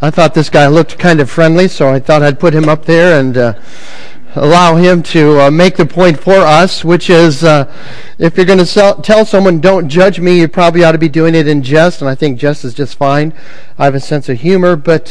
I thought this guy looked kind of friendly, so I thought I'd put him up there and allow him to make the point for us, which is if you're going to tell someone, don't judge me, you probably ought to be doing it in jest, and I think jest is just fine. I have a sense of humor, but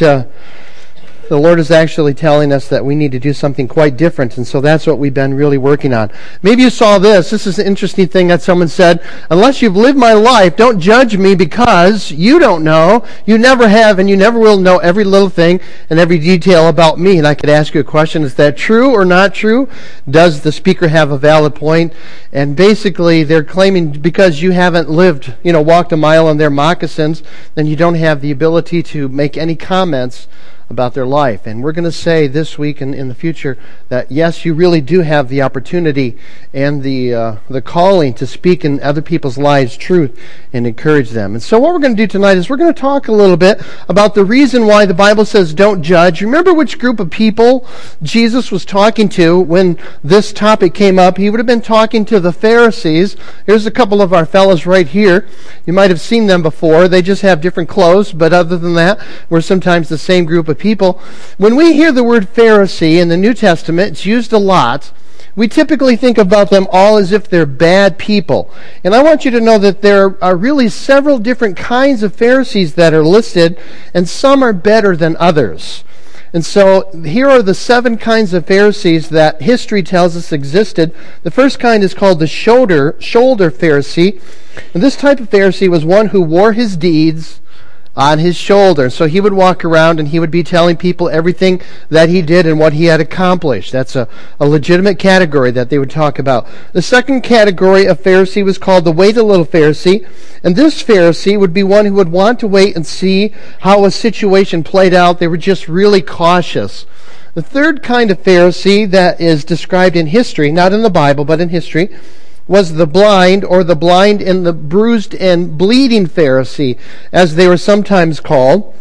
the Lord is actually telling us that we need to do something quite different, and so that's what we've been really working on. Maybe you saw this. This is an interesting thing that someone said. Unless you've lived my life, don't judge me because you don't know. You never have, and you never will know every little thing and every detail about me. And I could ask you a question. Is that true or not true? Does the speaker have a valid point? And basically, they're claiming because you haven't lived, walked a mile in their moccasins, then you don't have the ability to make any comments about their life. And we're going to say this week and in the future that yes, you really do have the opportunity and the calling to speak in other people's lives truth and encourage them. And so what we're going to do tonight is we're going to talk a little bit about the reason why the Bible says don't judge. Remember which group of people Jesus was talking to when this topic came up. He would have been talking to the Pharisees. Here's a couple of our fellows right here. You might have seen them before. They just have different clothes, but other than that, we're sometimes the same group of people. When we hear the word Pharisee in the New Testament, it's used a lot. We typically think about them all as if they're bad people. And I want you to know that there are really several different kinds of Pharisees that are listed, and some are better than others. And so here are the 7 kinds of Pharisees that history tells us existed. The first kind is called the shoulder Pharisee. And this type of Pharisee was one who wore his deeds on his shoulder. So he would walk around and he would be telling people everything that he did and what he had accomplished. That's a legitimate category that they would talk about. The second category of Pharisee was called the wait a little Pharisee. And this Pharisee would be one who would want to wait and see how a situation played out. They were just really cautious. The third kind of Pharisee that is described in history, not in the Bible, but in history, was the blind, or the blind and the bruised and bleeding Pharisee, as they were sometimes called.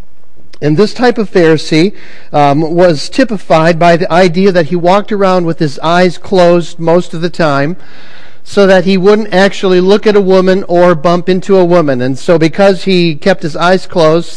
And this type of Pharisee was typified by the idea that he walked around with his eyes closed most of the time, so that he wouldn't actually look at a woman or bump into a woman. And so because he kept his eyes closed,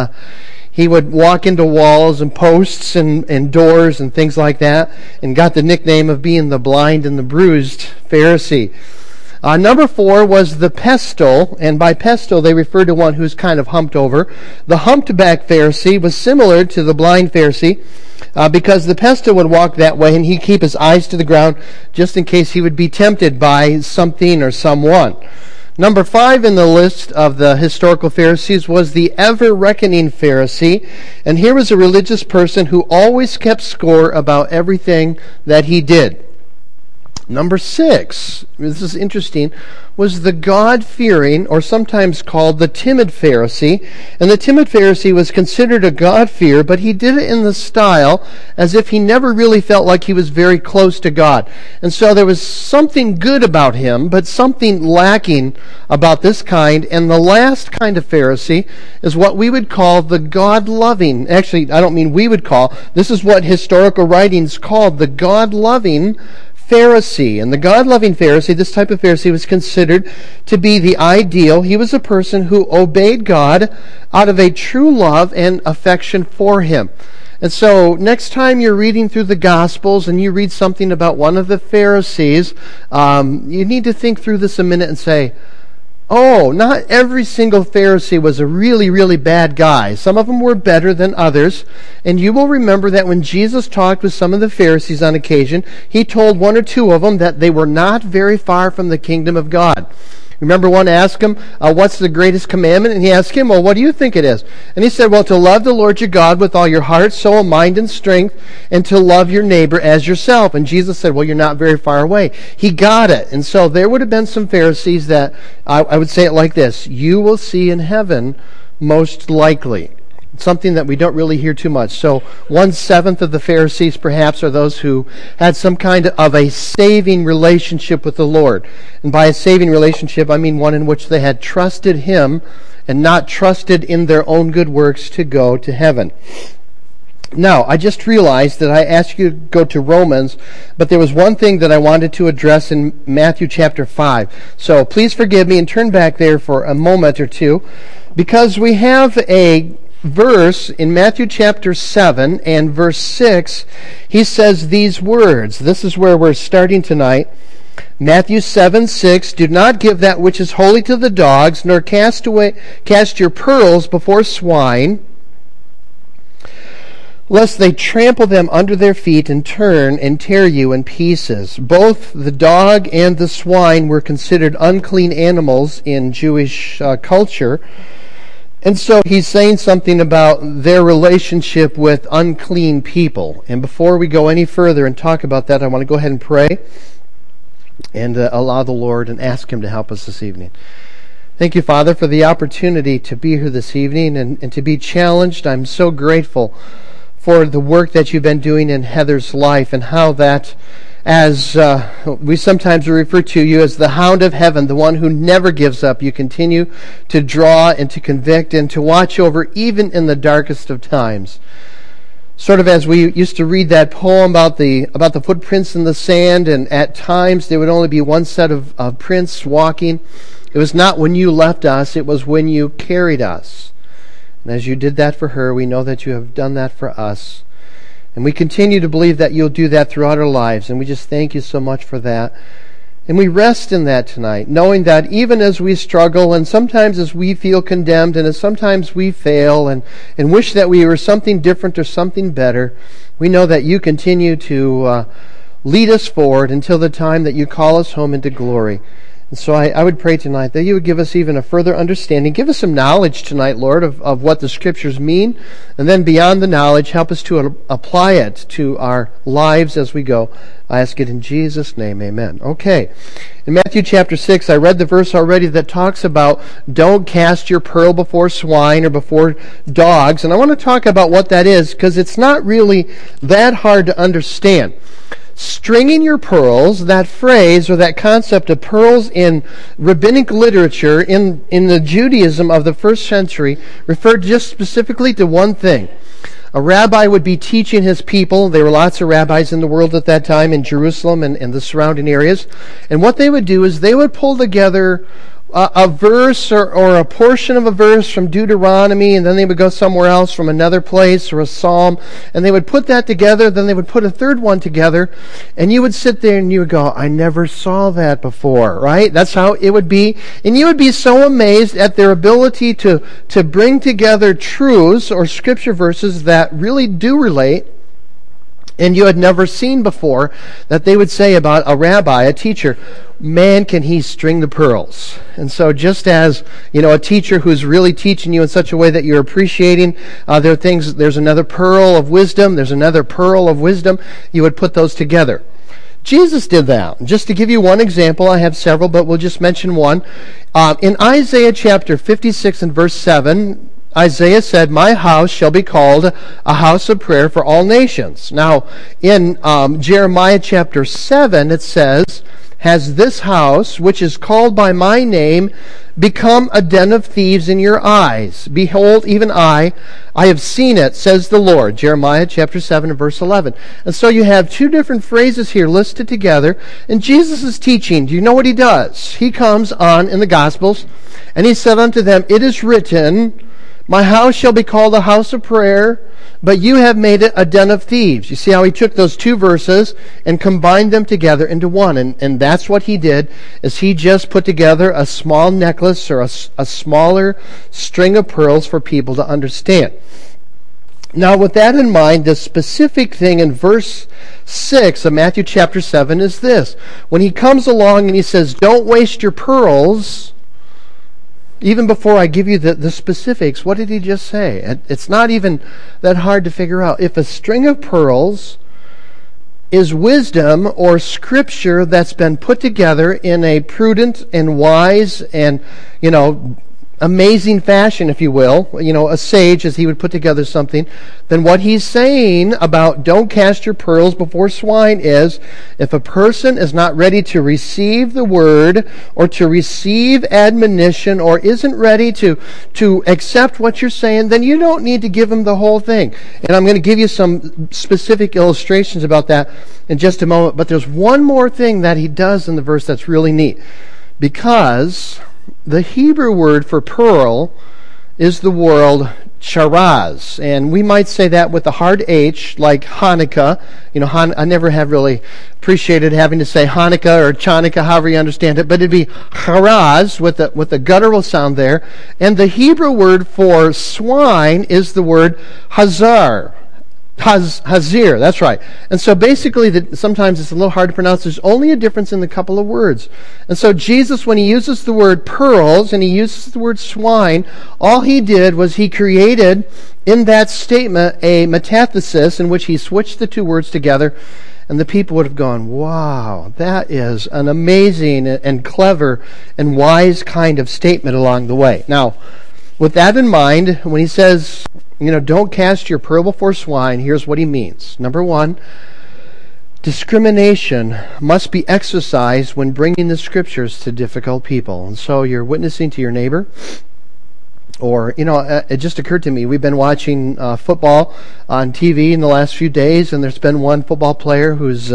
he would walk into walls and posts and doors and things like that, and got the nickname of being the blind and the bruised Pharisee. Number 4 was the pestle, and by pestle they refer to one who's kind of humped over. The humped back Pharisee was similar to the blind Pharisee because the pestle would walk that way and he'd keep his eyes to the ground just in case he would be tempted by something or someone. Number 5 in the list of the historical Pharisees was the ever-reckoning Pharisee. And here was a religious person who always kept score about everything that he did. Number 6, this is interesting, was the God-fearing, or sometimes called the timid Pharisee. And the timid Pharisee was considered a God-fearer, but he did it in the style as if he never really felt like he was very close to God. And so there was something good about him, but something lacking about this kind. And the last kind of Pharisee is what we would call the God-loving. Actually, I don't mean we would call. This is what historical writings called the God-loving Pharisee. And the God-loving Pharisee, this type of Pharisee, was considered to be the ideal. He was a person who obeyed God out of a true love and affection for Him. And so next time you're reading through the Gospels and you read something about one of the Pharisees, you need to think through this a minute and say, oh, not every single Pharisee was a really, really bad guy. Some of them were better than others. And you will remember that when Jesus talked with some of the Pharisees on occasion, he told 1 or 2 of them that they were not very far from the kingdom of God. Remember, one asked him, what's the greatest commandment? And he asked him, well, what do you think it is? And he said, well, to love the Lord your God with all your heart, soul, mind, and strength, and to love your neighbor as yourself. And Jesus said, well, you're not very far away. He got it. And so there would have been some Pharisees that, I would say it like this, you will see in heaven most likely. Something that we don't really hear too much. So 1/7 of the Pharisees perhaps are those who had some kind of a saving relationship with the Lord. And by a saving relationship, I mean one in which they had trusted Him and not trusted in their own good works to go to heaven. Now, I just realized that I asked you to go to Romans, but there was one thing that I wanted to address in Matthew chapter 5. So please forgive me and turn back there for a moment or two, because we have a verse, in Matthew chapter 7 and verse 6, he says these words. This is where we're starting tonight. Matthew 7:6, do not give that which is holy to the dogs, nor cast your pearls before swine, lest they trample them under their feet and turn and tear you in pieces. Both the dog and the swine were considered unclean animals in Jewish culture. And so he's saying something about their relationship with unclean people. And before we go any further and talk about that, I want to go ahead and pray and allow the Lord and ask Him to help us this evening. Thank you, Father, for the opportunity to be here this evening and to be challenged. I'm so grateful for the work that you've been doing in Heather's life and how that, as we sometimes refer to you as the hound of heaven, the one who never gives up, you continue to draw and to convict and to watch over even in the darkest of times. Sort of as we used to read that poem about the footprints in the sand, and at times there would only be one set of prints walking. It was not when you left us, it was when you carried us. And as you did that for her, we know that you have done that for us. And we continue to believe that you'll do that throughout our lives, and we just thank you so much for that. And we rest in that tonight, knowing that even as we struggle, and sometimes as we feel condemned, and as sometimes we fail, and wish that we were something different or something better, we know that you continue to lead us forward until the time that you call us home into glory. And so I would pray tonight that you would give us even a further understanding. Give us some knowledge tonight, Lord, of what the Scriptures mean. And then beyond the knowledge, help us to apply it to our lives as we go. I ask it in Jesus' name, amen. Okay. In Matthew chapter 6, I read the verse already that talks about don't cast your pearl before swine or before dogs. And I want to talk about what that is because it's not really that hard to understand. Stringing your pearls, that phrase or that concept of pearls in rabbinic literature in the Judaism of the first century referred just specifically to one thing. A rabbi would be teaching his people. There were lots of rabbis in the world at that time in Jerusalem and the surrounding areas. And what they would do is they would pull together a verse or a portion of a verse from Deuteronomy, and then they would go somewhere else from another place or a psalm, and they would put that together, then they would put a third one together, and you would sit there and you would go, I never saw that before, right? That's how it would be. And you would be so amazed at their ability to bring together truths or scripture verses that really do relate, and you had never seen before, that they would say about a rabbi, a teacher, man, can he string the pearls. And so just as, a teacher who's really teaching you in such a way that you're appreciating, there are things, there's another pearl of wisdom, there's another pearl of wisdom, you would put those together. Jesus did that. Just to give you one example, I have several, but we'll just mention one. In Isaiah chapter 56 and verse 7, Isaiah said, my house shall be called a house of prayer for all nations. Now, in Jeremiah chapter 7, it says, has this house, which is called by my name, become a den of thieves in your eyes? Behold, even I have seen it, says the Lord. Jeremiah chapter 7 and verse 11. And so you have two different phrases here listed together. And Jesus is teaching. Do you know what he does? He comes on in the Gospels, and he said unto them, it is written, my house shall be called a house of prayer, but you have made it a den of thieves. You see how he took those two verses and combined them together into one. And that's what he did, is he just put together a small necklace or a smaller string of pearls for people to understand. Now, with that in mind, the specific thing in verse 6 of Matthew chapter 7 is this. When he comes along and he says, don't waste your pearls, even before I give you the specifics, what did he just say? It's not even that hard to figure out. If a string of pearls is wisdom or scripture that's been put together in a prudent and wise and, amazing fashion, if you will, a sage as he would put together something, then what he's saying about don't cast your pearls before swine is, if a person is not ready to receive the word or to receive admonition or isn't ready to accept what you're saying, then you don't need to give him the whole thing. And I'm going to give you some specific illustrations about that in just a moment. But there's one more thing that he does in the verse that's really neat. Because the Hebrew word for pearl is the word charaz. And we might say that with a hard H, like Hanukkah. I never have really appreciated having to say Hanukkah or Chanukah, however you understand it, but it'd be charaz with a guttural sound there. And the Hebrew word for swine is the word hazar. Hazir, that's right. And so basically, sometimes it's a little hard to pronounce. There's only a difference in the couple of words. And so Jesus, when he uses the word pearls and he uses the word swine, all he did was he created in that statement a metathesis in which he switched the two words together, and the people would have gone, wow, that is an amazing and clever and wise kind of statement along the way. Now, with that in mind, when he says, don't cast your pearl before swine, here's what he means. Number one, discrimination must be exercised when bringing the Scriptures to difficult people. And so you're witnessing to your neighbor, or, it just occurred to me, we've been watching football on TV in the last few days, and there's been one football player who's,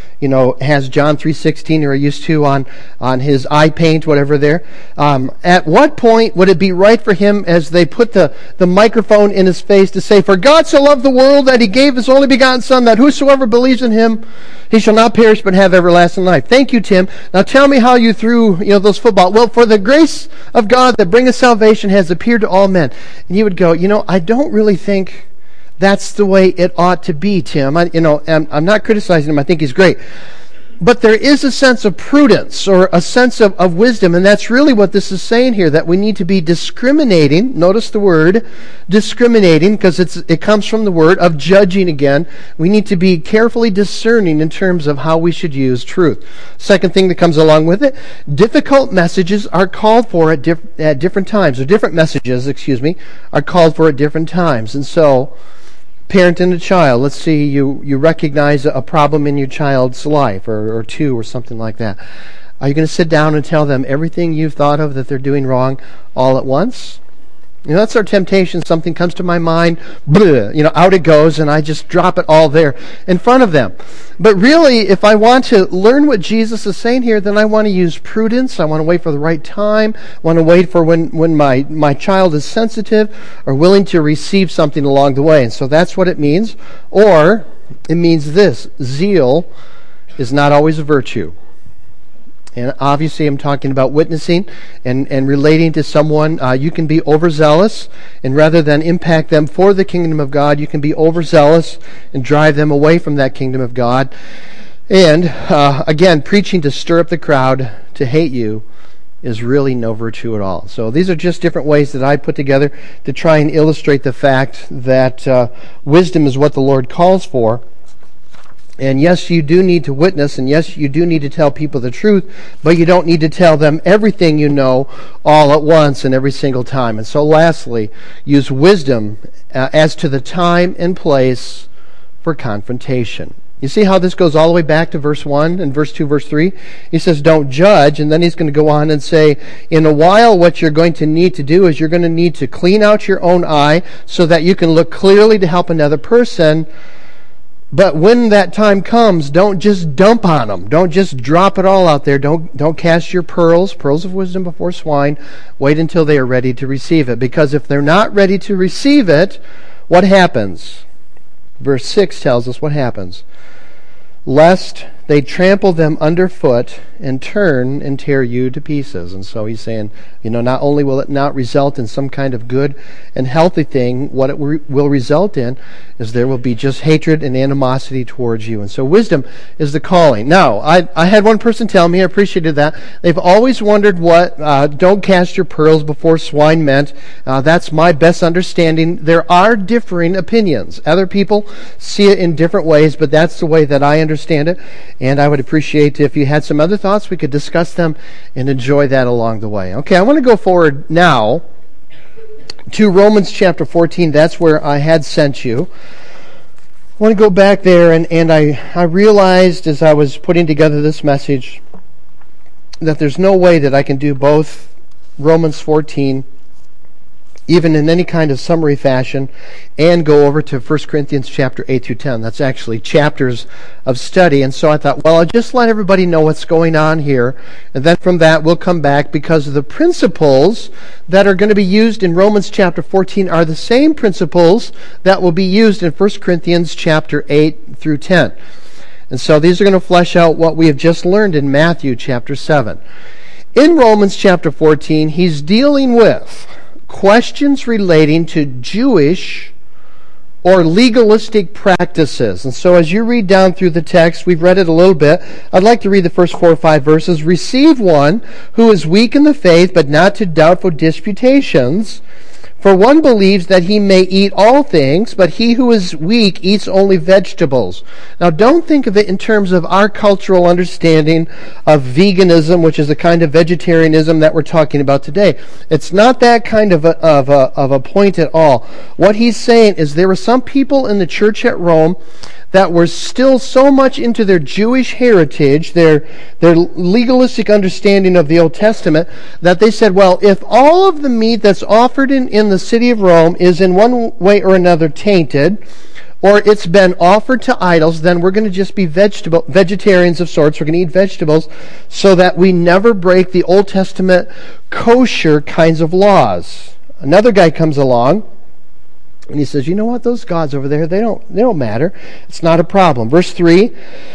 has John 3:16, or used to on his eye paint, whatever there. At what point would it be right for him, as they put the microphone in his face, to say, "For God so loved the world that he gave his only begotten Son, that whosoever believes in him, he shall not perish but have everlasting life"? Thank you, Tim. Now tell me how you threw those football. Well, for the grace of God that bringeth salvation has appeared to all men. And he would go, I don't really think that's the way it ought to be, Tim. I'm not criticizing him. I think he's great. But there is a sense of prudence, or a sense of wisdom, and that's really what this is saying here, that we need to be discriminating. Notice the word discriminating, because it comes from the word of judging again. We need to be carefully discerning in terms of how we should use truth. Second thing that comes along with it, difficult messages are called for at different times, or different messages, are called for at different times. And so, parent and a child, let's see, you recognize a problem in your child's life, or two, or something like that. Are you going to sit down and tell them everything you've thought of that they're doing wrong all at once? That's our temptation. Something comes to my mind, out it goes, and I just drop it all there in front of them. But really, if I want to learn what Jesus is saying here, then I want to use prudence. I want to wait for the right time. I want to wait for when my child is sensitive or willing to receive something along the way. And so that's what it means. Or it means this: zeal is not always a virtue. And obviously I'm talking about witnessing and relating to someone. You can be overzealous, and rather than impact them for the kingdom of God, you can be overzealous and drive them away from that kingdom of God. And again, preaching to stir up the crowd to hate you is really no virtue at all. So these are just different ways that I put together to try and illustrate the fact that wisdom is what the Lord calls for. And yes, you do need to witness, and yes, you do need to tell people the truth, but you don't need to tell them everything you know all at once and every single time. And so lastly, use wisdom as to the time and place for confrontation. You see how this goes all the way back to verse 1 and verse 2, verse 3? He says, don't judge, and then he's going to go on and say, in a while what you're going to need to do is you're going to need to clean out your own eye so that you can look clearly to help another person. But when that time comes, don't just dump on them. Don't just drop it all out there. Don't cast your pearls of wisdom before swine. Wait until they are ready to receive it. Because if they're not ready to receive it, what happens? Verse 6 tells us what happens. Lest they trample them underfoot and turn and tear you to pieces. And so he's saying, not only will it not result in some kind of good and healthy thing, what it will result in is there will be just hatred and animosity towards you. And so wisdom is the calling. Now, I had one person tell me, I appreciated that, they've always wondered what don't cast your pearls before swine meant. That's my best understanding. There are differing opinions. Other people see it in different ways, but that's the way that I understand it. And I would appreciate if you had some other thoughts, we could discuss them and enjoy that along the way. Okay, I want to go forward now to Romans chapter 14. That's where I had sent you. I want to go back there, and I realized as I was putting together this message that there's no way that I can do both Romans 14 even in any kind of summary fashion, and go over to 1 Corinthians chapter 8 through 10. That's actually chapters of study. And so I thought, well, I'll just let everybody know what's going on here, and then from that we'll come back, because the principles that are going to be used in Romans chapter 14 are the same principles that will be used in 1 Corinthians chapter 8 through 10. And so these are going to flesh out what we have just learned in Matthew chapter 7. In Romans chapter 14, he's dealing with questions relating to Jewish or legalistic practices. And so as you read down through the text, we've read it a little bit. I'd like to read the first 4 or 5 verses. Receive one who is weak in the faith, but not to doubtful disputations. For one believes that he may eat all things, but he who is weak eats only vegetables. Now, don't think of it in terms of our cultural understanding of veganism, which is the kind of vegetarianism that we're talking about today. It's not that kind of a point at all. What he's saying is there were some people in the church at Rome that were still so much into their Jewish heritage, their legalistic understanding of the Old Testament, that they said, well, if all of the meat that's offered in the city of Rome is in one way or another tainted, or it's been offered to idols, then we're going to just be vegetarians of sorts. We're going to eat vegetables so that we never break the Old Testament kosher kinds of laws. Another guy comes along, and he says, you know what, those gods over there, they don't matter. It's not a problem. Verse 3,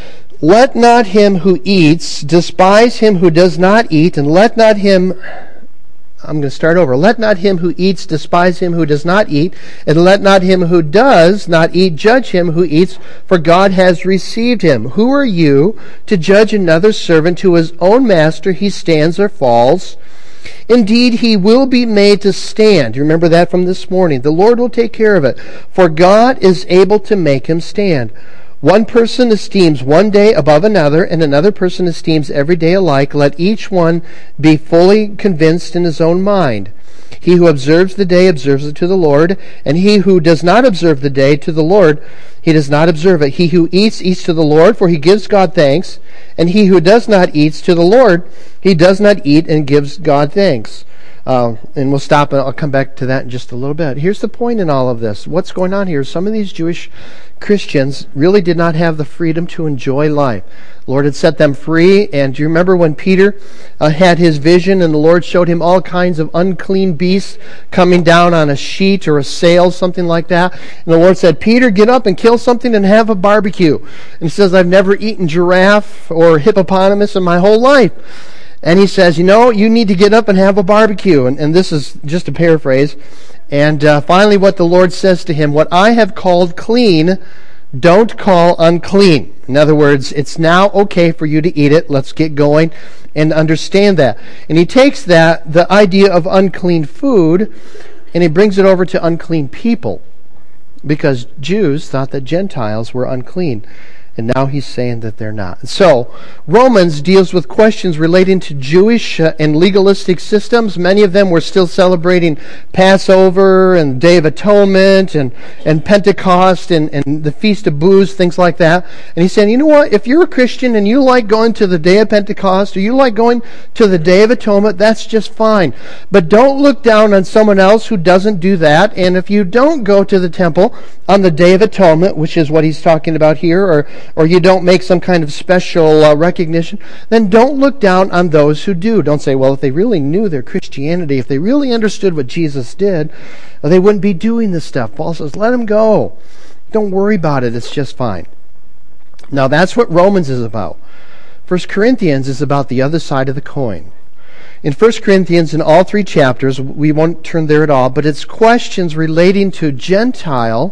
let not him who eats despise him who does not eat, and let not him, I'm going to start over. Let not him who eats despise him who does not eat, and let not him who does not eat judge him who eats, for God has received him. Who are you to judge another servant to his own master he stands or falls? Indeed, he will be made to stand. You remember that from this morning. The Lord will take care of it, for God is able to make him stand. One person esteems one day above another, and another person esteems every day alike. Let each one be fully convinced in his own mind. He who observes the day observes it to the Lord, and he who does not observe the day to the Lord, he does not observe it. He who eats, eats to the Lord, for he gives God thanks, and he who does not eat to the Lord, he does not eat and gives God thanks. And we'll stop, and I'll come back to that in just a little bit. Here's the point in all of this. What's going on here? Some of these Jewish Christians really did not have the freedom to enjoy life. The Lord had set them free, and do you remember when Peter had his vision, and the Lord showed him all kinds of unclean beasts coming down on a sheet or a sail, something like that? And the Lord said, Peter, get up and kill something and have a barbecue. And he says, I've never eaten giraffe or hippopotamus in my whole life. And he says, you need to get up and have a barbecue. And this is just a paraphrase. And finally what the Lord says to him, what I have called clean, don't call unclean. In other words, it's now okay for you to eat it. Let's get going and understand that. And he takes that, the idea of unclean food, and he brings it over to unclean people. Because Jews thought that Gentiles were unclean. And now he's saying that they're not. So, Romans deals with questions relating to Jewish and legalistic systems. Many of them were still celebrating Passover and Day of Atonement and Pentecost and the Feast of Booths, things like that. And he's saying, you know what, if you're a Christian and you like going to the Day of Pentecost or you like going to the Day of Atonement, that's just fine. But don't look down on someone else who doesn't do that. And if you don't go to the temple on the Day of Atonement, which is what he's talking about here, or you don't make some kind of special recognition, then don't look down on those who do. Don't say, well, if they really knew their Christianity, if they really understood what Jesus did, they wouldn't be doing this stuff. Paul says, let them go. Don't worry about it. It's just fine. Now, that's what Romans is about. 1 Corinthians is about the other side of the coin. In 1 Corinthians, in all 3 chapters, we won't turn there at all, but it's questions relating to Gentile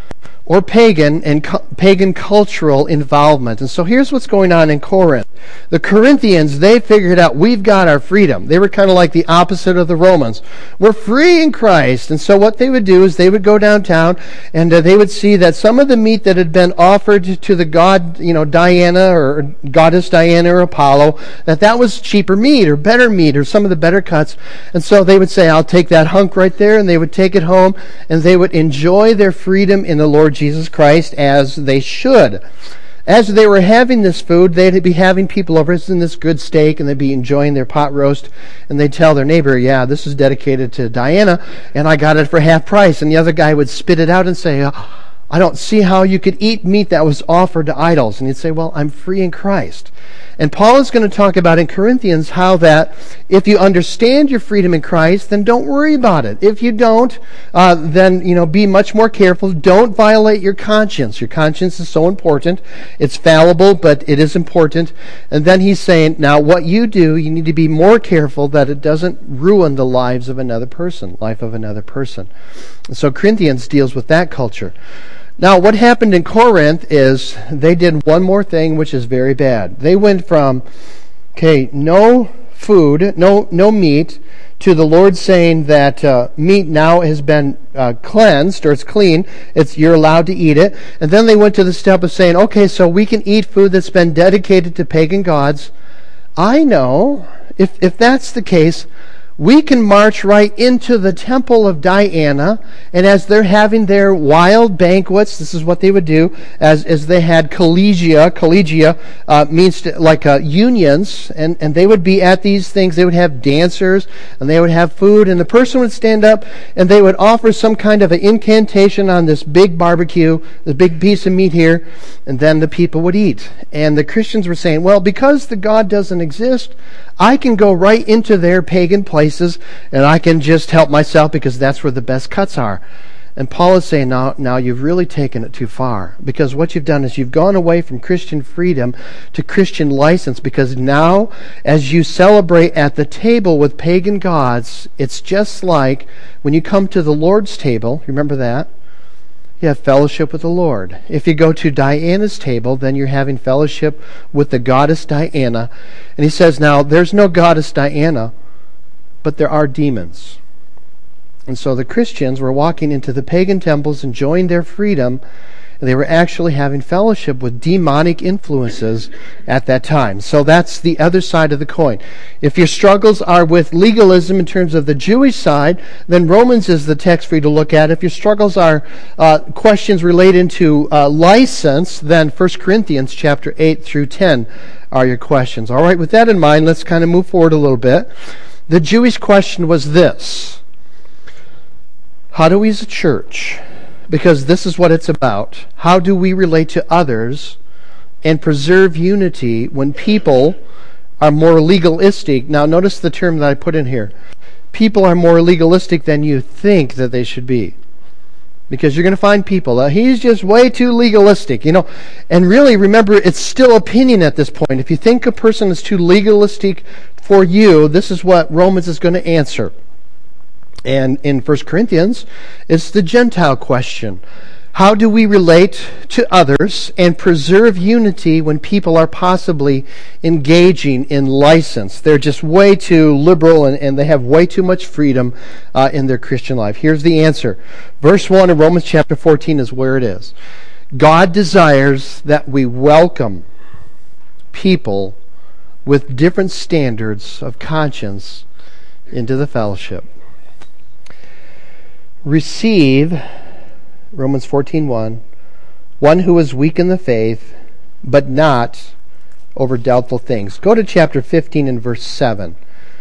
or pagan and pagan cultural involvement. And so here's what's going on in Corinth. The Corinthians, they figured out, we've got our freedom. They were kind of like the opposite of the Romans. We're free in Christ. And so what they would do is they would go downtown and they would see that some of the meat that had been offered to the god, Diana or goddess Diana or Apollo, that was cheaper meat or better meat or some of the better cuts. And so they would say, I'll take that hunk right there, and they would take it home and they would enjoy their freedom in the Lord Jesus Christ as they should. As they were having this food, they'd be having people over, in this good steak, and they'd be enjoying their pot roast, and they'd tell their neighbor, yeah, this is dedicated to Diana, and I got it for half price. And the other guy would spit it out and say, I don't see how you could eat meat that was offered to idols. And he'd say, well, I'm free in Christ. And Paul is going to talk about in Corinthians how that if you understand your freedom in Christ, then don't worry about it. If you don't, then be much more careful. Don't violate your conscience. Your conscience is so important. It's fallible, but it is important. And then he's saying, now what you do, you need to be more careful that it doesn't ruin the life of another person. And so Corinthians deals with that culture. Now, what happened in Corinth is they did one more thing, which is very bad. They went from, no food, no meat, to the Lord saying that meat now has been cleansed, or it's clean, you're allowed to eat it. And then they went to the step of saying, okay, so we can eat food that's been dedicated to pagan gods. I know, if that's the case, we can march right into the temple of Diana, and as they're having their wild banquets, this is what they would do, as they had collegia means unions, and they would be at these things, they would have dancers, and they would have food, and the person would stand up, and they would offer some kind of an incantation on this big barbecue, the big piece of meat here, and then the people would eat. And the Christians were saying, well, because the God doesn't exist, I can go right into their pagan places and I can just help myself because that's where the best cuts are. And Paul is saying, now you've really taken it too far, because what you've done is you've gone away from Christian freedom to Christian license, because now as you celebrate at the table with pagan gods, it's just like when you come to the Lord's table, remember that? You have fellowship with the Lord. If you go to Diana's table, then you're having fellowship with the goddess Diana. And he says, now, there's no goddess Diana, but there are demons. And so the Christians were walking into the pagan temples, enjoying their freedom, and they were actually having fellowship with demonic influences at that time. So that's the other side of the coin. If your struggles are with legalism in terms of the Jewish side, then Romans is the text for you to look at. If your struggles are questions related to license, then 1 Corinthians chapter 8 through 10 are your questions. All right, with that in mind, let's kind of move forward a little bit. The Jewish question was this: how do we as a church, because this is what it's about, how do we relate to others and preserve unity when people are more legalistic? Now notice the term that I put in here. People are more legalistic than you think that they should be. Because you're going to find people, he's just way too legalistic, And really, remember, it's still opinion at this point. If you think a person is too legalistic for you, this is what Romans is going to answer. And in 1 Corinthians, it's the Gentile question. How do we relate to others and preserve unity when people are possibly engaging in license? They're just way too liberal and they have way too much freedom in their Christian life. Here's the answer. Verse 1 of Romans chapter 14 is where it is. God desires that we welcome people with different standards of conscience into the fellowship. Receive, Romans 14:1, one who is weak in the faith, but not over doubtful things. Go to chapter 15 and verse 7.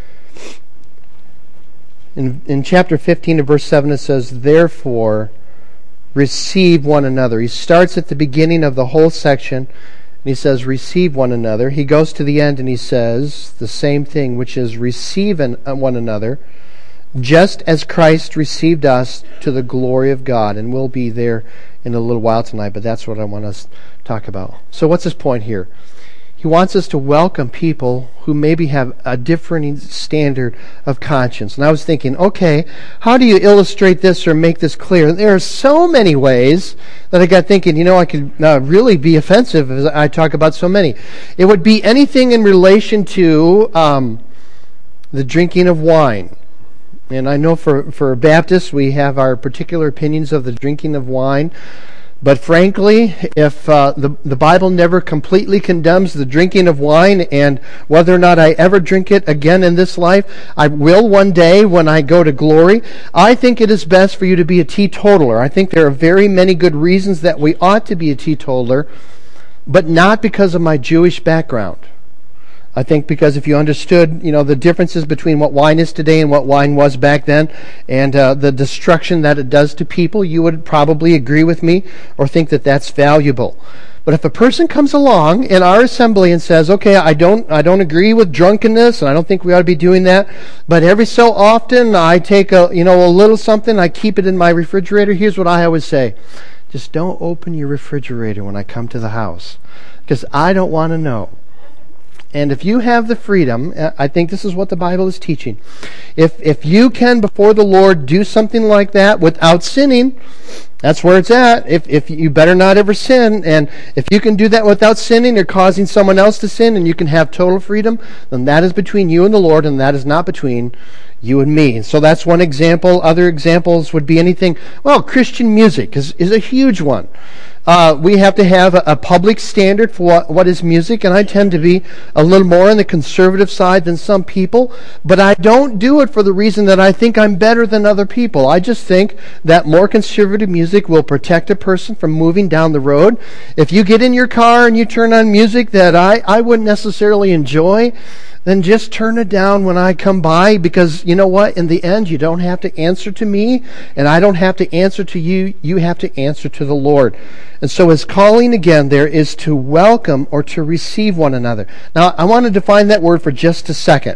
In chapter 15 and verse 7 it says, therefore, receive one another. He starts at the beginning of the whole section, and he says, receive one another. He goes to the end and he says the same thing, which is receive one another, just as Christ received us to the glory of God. And we'll be there in a little while tonight, but that's what I want us to talk about. So what's his point here? He wants us to welcome people who maybe have a differing standard of conscience. And I was thinking, okay, how do you illustrate this or make this clear? There are so many ways that I got thinking, I could really be offensive as I talk about so many. It would be anything in relation to the drinking of wine. And I know for Baptists, we have our particular opinions of the drinking of wine. But frankly, if the Bible never completely condemns the drinking of wine, and whether or not I ever drink it again in this life, I will one day when I go to glory, I think it is best for you to be a teetotaler. I think there are very many good reasons that we ought to be a teetotaler. but not because of my Jewish background. I think because if you understood, the differences between what wine is today and what wine was back then, and the destruction that it does to people, you would probably agree with me or think that that's valuable. But if a person comes along in our assembly and says, "Okay, I don't agree with drunkenness, and I don't think we ought to be doing that, but every so often I take a little something, I keep it in my refrigerator," here's what I always say: just don't open your refrigerator when I come to the house, because I don't want to know. And if you have the freedom, I think this is what the Bible is teaching. If you can, before the Lord, do something like that without sinning, that's where it's at. If you better not ever sin, and if you can do that without sinning or causing someone else to sin, and you can have total freedom, then that is between you and the Lord, and that is not between you and me. So that's one example. Other examples would be anything. Well, Christian music is a huge one. We have to have a public standard for what is music, and I tend to be a little more on the conservative side than some people, but I don't do it for the reason that I think I'm better than other people. I just think that more conservative music will protect a person from moving down the road. If you get in your car and you turn on music that I wouldn't necessarily enjoy, then just turn it down when I come by, because you know what? In the end, you don't have to answer to me, and I don't have to answer to you. You have to answer to the Lord. And so his calling, again, there is to welcome or to receive one another. Now, I want to define that word for just a second,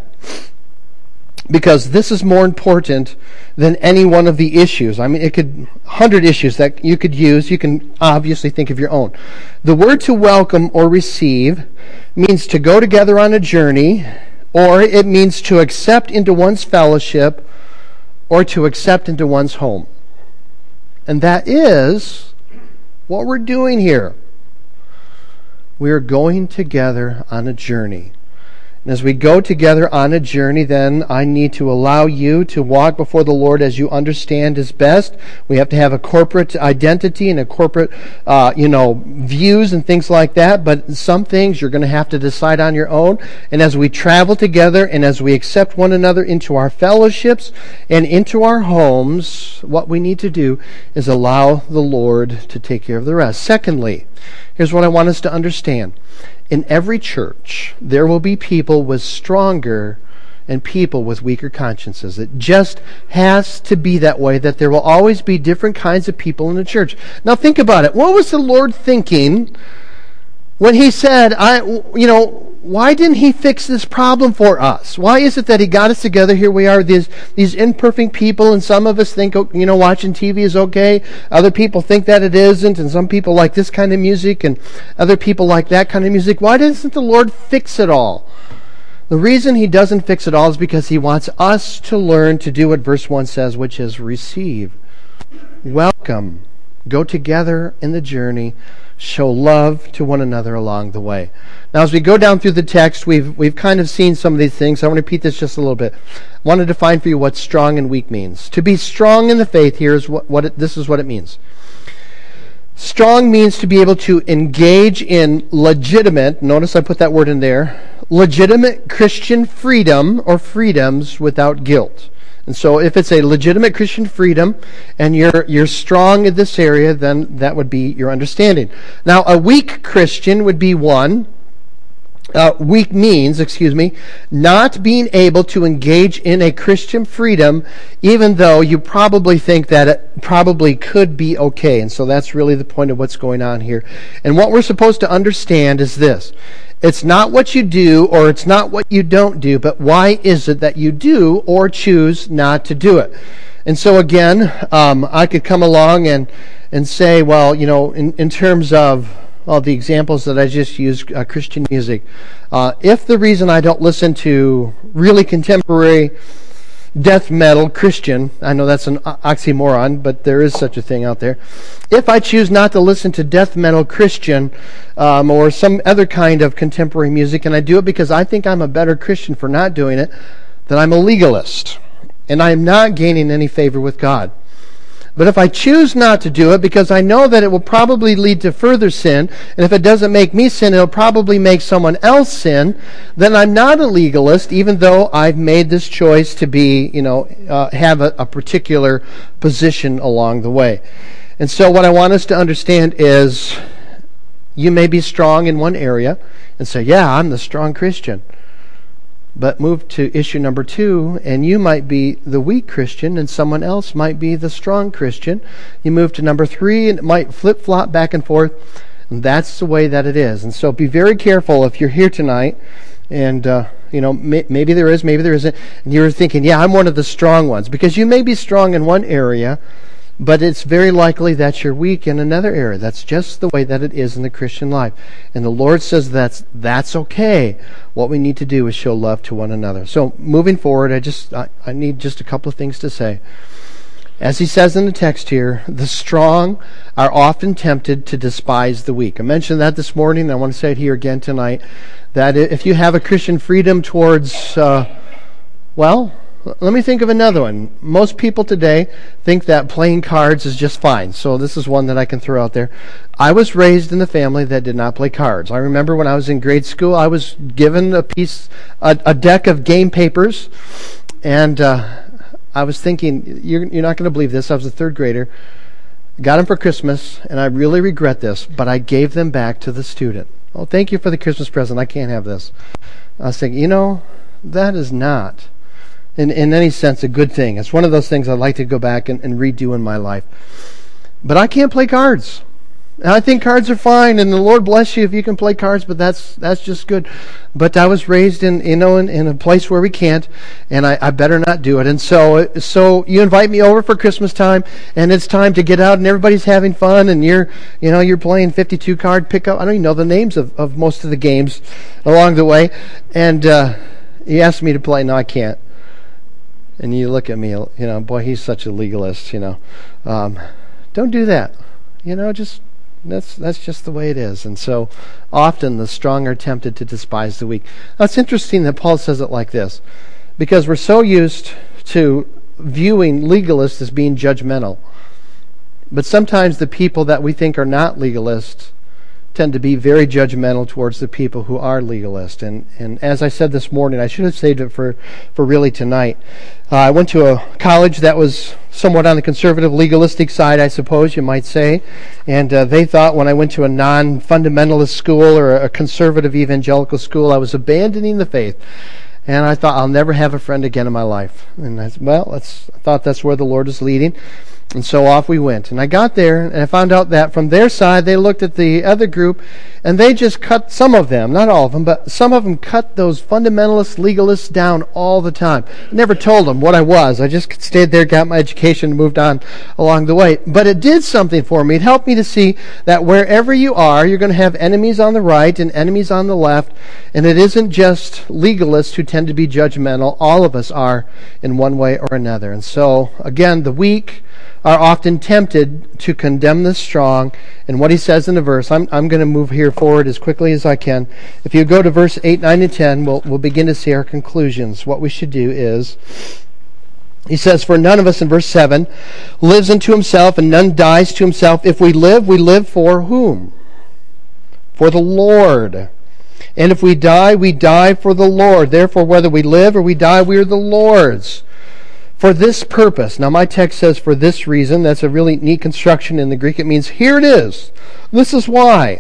because this is more important than any one of the issues. I mean, 100 issues that you could use. You can obviously think of your own. The word to welcome or receive means to go together on a journey, or it means to accept into one's fellowship, or to accept into one's home. And that is what we're doing here. We are going together on a journey. And as we go together on a journey, then I need to allow you to walk before the Lord as you understand is best. We have to have a corporate identity and a corporate, views and things like that. But some things you're going to have to decide on your own. And as we travel together and as we accept one another into our fellowships and into our homes, what we need to do is allow the Lord to take care of the rest. Secondly, here's what I want us to understand. In every church, there will be people with stronger and people with weaker consciences. It just has to be that way, that there will always be different kinds of people in the church. Now think about it. What was the Lord thinking when he said, why didn't he fix this problem for us? Why is it that he got us together? Here we are, these imperfect people, and some of us think, watching TV is okay. Other people think that it isn't, and some people like this kind of music, and other people like that kind of music. Why doesn't the Lord fix it all? The reason he doesn't fix it all is because he wants us to learn to do what verse 1 says, which is receive, welcome, go together in the journey, show love to one another along the way. Now, as we go down through the text, we've kind of seen some of these things. I want to repeat this just a little bit. I want to define for you what strong and weak means. To be strong in the faith here is this is what it means. Strong means to be able to engage in legitimate, notice I put that word in there, legitimate Christian freedom or freedoms without guilt. And so if it's a legitimate Christian freedom and you're strong in this area, then that would be your understanding. Now, a weak Christian would be one. Weak means, not being able to engage in a Christian freedom, even though you probably think that it probably could be okay. And so that's really the point of what's going on here. And what we're supposed to understand is this. It's not what you do or it's not what you don't do, but why is it that you do or choose not to do it? And so again, I could come along and say, well, in terms of the examples that I just used, Christian music, if the reason I don't listen to really contemporary death metal Christian, I know that's an oxymoron, but there is such a thing out there. If I choose not to listen to death metal Christian or some other kind of contemporary music, and I do it because I think I'm a better Christian for not doing it, then I'm a legalist, and I am not gaining any favor with God. But if I choose not to do it because I know that it will probably lead to further sin, and if it doesn't make me sin, it'll probably make someone else sin, then I'm not a legalist, even though I've made this choice to be, have a particular position along the way. And so what I want us to understand is You may be strong in one area and say, yeah, I'm the strong Christian. But move to issue number 2, and you might be the weak Christian, and someone else might be the strong Christian. You move to number 3, and it might flip-flop back and forth. And that's the way that it is. And so be very careful if you're here tonight, and maybe there is, maybe there isn't, and you're thinking, yeah, I'm one of the strong ones. Because you may be strong in one area, but it's very likely that you're weak in another area. That's just the way that it is in the Christian life. And the Lord says that's okay. What we need to do is show love to one another. So moving forward, I need just a couple of things to say. As he says in the text here, the strong are often tempted to despise the weak. I mentioned that this morning, and I want to say it here again tonight, that if you have a Christian freedom towards, let me think of another one. Most people today think that playing cards is just fine. So this is one that I can throw out there. I was raised in a family that did not play cards. I remember when I was in grade school, I was given a deck of game papers, and I was thinking, you're not going to believe this. I was a third grader. Got them for Christmas, and I really regret this, but I gave them back to the student. Oh, thank you for the Christmas present. I can't have this. I was thinking, that is not in any sense a good thing. It's one of those things I'd like to go back and redo in my life. But I can't play cards. And I think cards are fine, and the Lord bless you if you can play cards, but that's just good. But I was raised in a place where we can't, and I better not do it. And so you invite me over for Christmas time, and it's time to get out, and everybody's having fun, and you're playing 52 card pickup. I don't even know the names of most of the games along the way. And he asked me to play. No, I can't. And you look at me, boy, he's such a legalist, don't do that. That's just the way it is. And so often the strong are tempted to despise the weak. Now, it's interesting that Paul says it like this, because we're so used to viewing legalists as being judgmental. But sometimes the people that we think are not legalists tend to be very judgmental towards the people who are legalists. And as I said this morning, I should have saved it for really tonight. I went to a college that was somewhat on the conservative legalistic side, I suppose you might say. And they thought when I went to a non-fundamentalist school or a conservative evangelical school, I was abandoning the faith. And I thought, I'll never have a friend again in my life. And I thought that's where the Lord is leading. And so off we went. And I got there, and I found out that from their side, they looked at the other group, and they just cut some of them, not all of them, but some of them cut those fundamentalist legalists down all the time. I never told them what I was. I just stayed there, got my education, and moved on along the way. But it did something for me. It helped me to see that wherever you are, you're going to have enemies on the right and enemies on the left. And it isn't just legalists who tend to be judgmental. All of us are in one way or another. And so, again, the weak are often tempted to condemn the strong. And what he says in the verse, I'm going to move here forward as quickly as I can. If you go to verse 8, 9, and 10, we'll begin to see our conclusions. What we should do is, he says, for none of us, in verse 7, lives unto himself, and none dies to himself. If we live for whom? For the Lord. And if we die for the Lord. Therefore, whether we live or we die, we are the Lord's. For this purpose. Now my text says for this reason. That's a really neat construction in the Greek. It means here it is. This is why.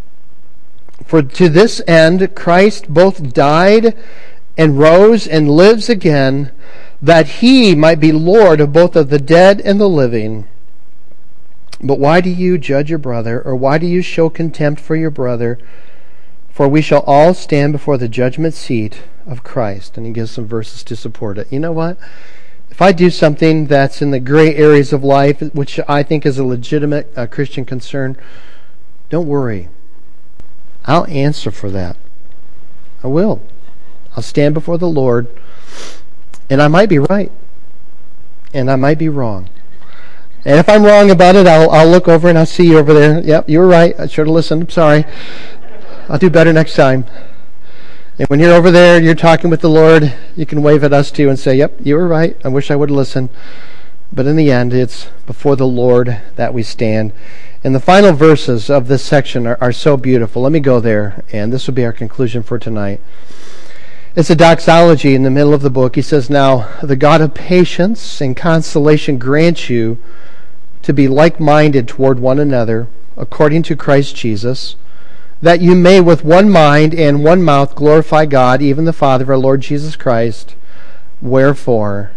For to this end Christ both died and rose and lives again, that he might be Lord of both of the dead and the living. But why do you judge your brother, or why do you show contempt for your brother? For we shall all stand before the judgment seat of Christ. And he gives some verses to support it. You know what? If I do something that's in the gray areas of life, which I think is a legitimate Christian concern, don't worry. I'll answer for that. I will. I'll stand before the Lord, and I might be right, and I might be wrong. And if I'm wrong about it, I'll look over and I'll see you over there. Yep, you were right. I should have listened. I'm sorry. I'll do better next time. And when you're over there and you're talking with the Lord, you can wave at us too and say, yep, you were right. I wish I would have listened. But in the end, it's before the Lord that we stand. And the final verses of this section are so beautiful. Let me go there, and this will be our conclusion for tonight. It's a doxology in the middle of the book. He says, now, the God of patience and consolation grant you to be like-minded toward one another, according to Christ Jesus, that you may with one mind and one mouth glorify God, even the Father of our Lord Jesus Christ. Wherefore,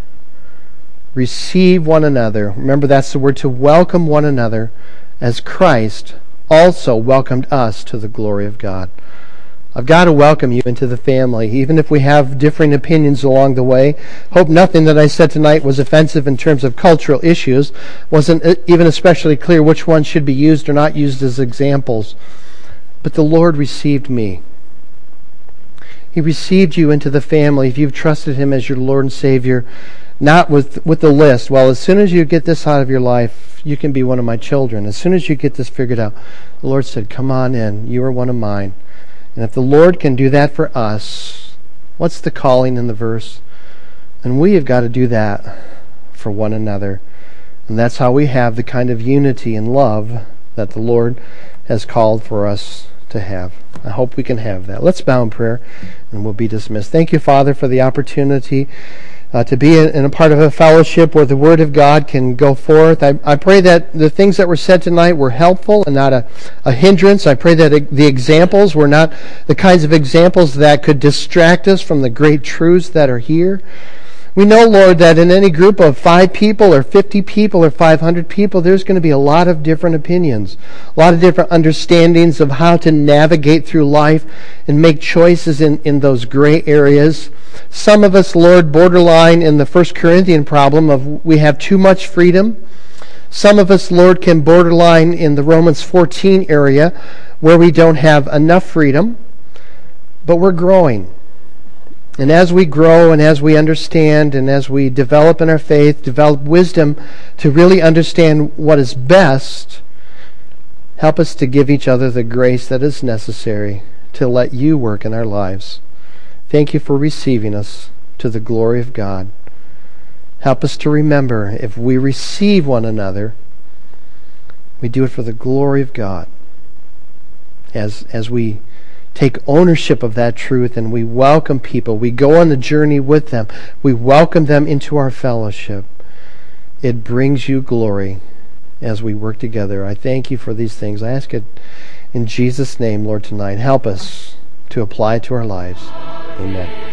receive one another. Remember, that's the word, to welcome one another, as Christ also welcomed us to the glory of God. I've got to welcome you into the family, even if we have differing opinions along the way. Hope nothing that I said tonight was offensive in terms of cultural issues. Wasn't even especially clear which ones should be used or not used as examples. But the Lord received me. He received you into the family if you've trusted Him as your Lord and Savior, not with the list. Well, as soon as you get this out of your life, you can be one of my children. As soon as you get this figured out, the Lord said, come on in. You are one of mine. And if the Lord can do that for us, what's the calling in the verse? And we have got to do that for one another. And that's how we have the kind of unity and love that the Lord has called for us to have. I hope we can have that. Let's bow in prayer and we'll be dismissed. Thank you, Father, for the opportunity to be in a part of a fellowship where the Word of God can go forth. I pray that the things that were said tonight were helpful and not a hindrance. I pray that the examples were not the kinds of examples that could distract us from the great truths that are here. We know, Lord, that in any group of 5 people or 50 people or 500 people, there's going to be a lot of different opinions, a lot of different understandings of how to navigate through life and make choices in those gray areas. Some of us, Lord, borderline in the 1 Corinthian problem of we have too much freedom. Some of us, Lord, can borderline in the Romans 14 area where we don't have enough freedom, but we're growing. And as we grow and as we understand and as we develop in our faith, develop wisdom to really understand what is best, help us to give each other the grace that is necessary to let you work in our lives. Thank you for receiving us to the glory of God. Help us to remember, if we receive one another, we do it for the glory of God. As we take ownership of that truth and we welcome people, we go on the journey with them, we welcome them into our fellowship, it brings you glory as we work together. I thank you for these things. I ask it in Jesus' name, Lord, tonight. Help us to apply it to our lives. Amen.